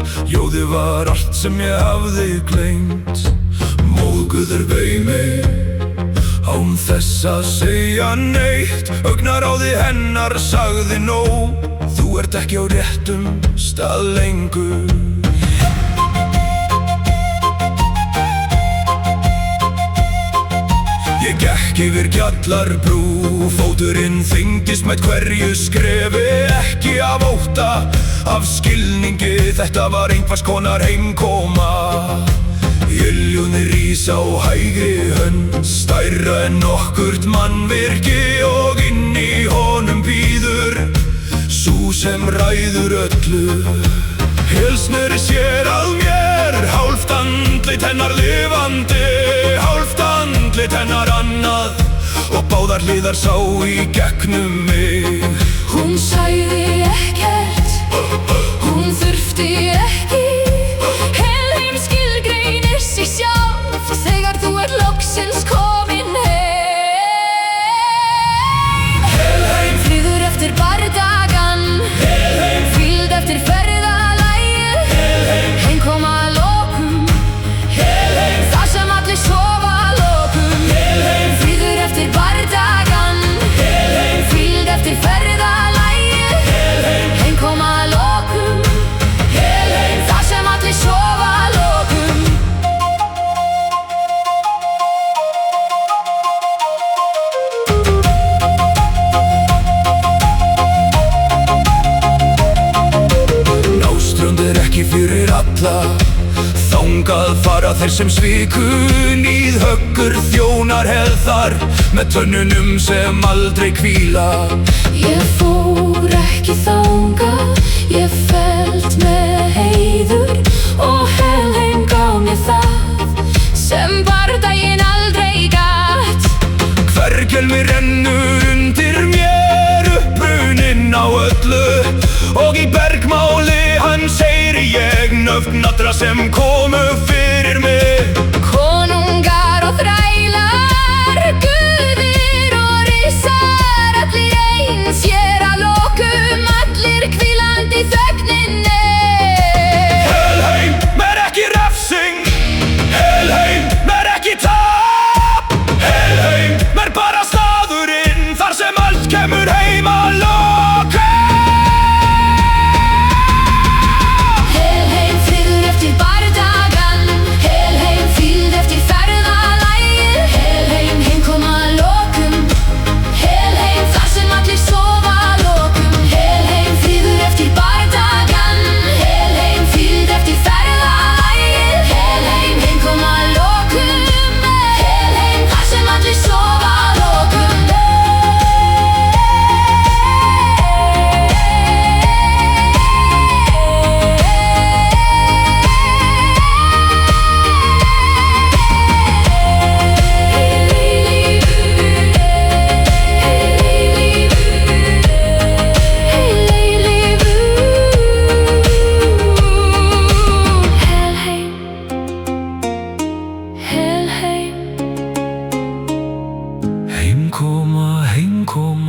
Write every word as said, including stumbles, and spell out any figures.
Ljóðið var allt sem ég hafði gleymt. Móðguður beið mig án þess að segja neitt. Augnaráði hennar sagði nóg. Þú ert ekki á réttum stað lengur. Ég gekk yfir Gjallarbrú, fóturinn þyngdist með hverju skrefi. Ekki af ótta, af skilningi, þetta var einhvers konar heimkoma. Iljunni rís á hægri hönd, stærra en nokkurt mannvirki. Og inn í honum bíður sú sem ræður öllu. Hilsneri sér að mér, hálft andlit hennar lifandi, hálft andlit hennar annað, og báðar hliðar sá í gegnum mig. Hún sagði ekkert, hún þurfti ekki. Helheim skilgreinir sig sjálf þegar þú ert loksins komin heim. Helheim, Friður eftir bardagann, Helheim, hvíld eftir ferðalagið. Helheim, Heimkoma að lokum, Helheim, þar sem allir sofa að lokum. Helheim, Friður eftir bardagann, Helheim, hvíld eftir ferðalagið. Helheim, Heimkoma að lokum, Helheim, þar sem allir sofa að lokum. Náströnd er ekki fyrir alla, þangað fara þeir sem sviku. Níðhöggur þjónar hefðar með tönnunum sem aldrei hvíla. Ég fór ekki þangað, ég felt með heiður. Og Helheim gaf mér það sem bardaginn aldrei gat. Hvergelmi rennur undir mér, uppruninn á öllu. Og í bergmáli hans heyri ég nöfn allra sem komu fyrir mig. Konungar og þrælar, guðir og risar, allir eins, hér að lokum, allir hvílandi í þögninni. Helheim er ekki refsing, Helheim er ekki tap. Helheim er bara staðurinn þar sem allt kemur heim að lokum. Helheim, friður eftir bardagann, Helheim, hvíld eftir ferðalagið. Helheim, heimkoma að lokum, Helheim, þar sem allir sofa að lokum. Helheim, friður eftir bardagann, Helheim, hvíld eftir ferðalagið. Helheim, heimkoma að lokum, Helheim, þar sem allir sofa að lokum. Heimkoma, heimkoma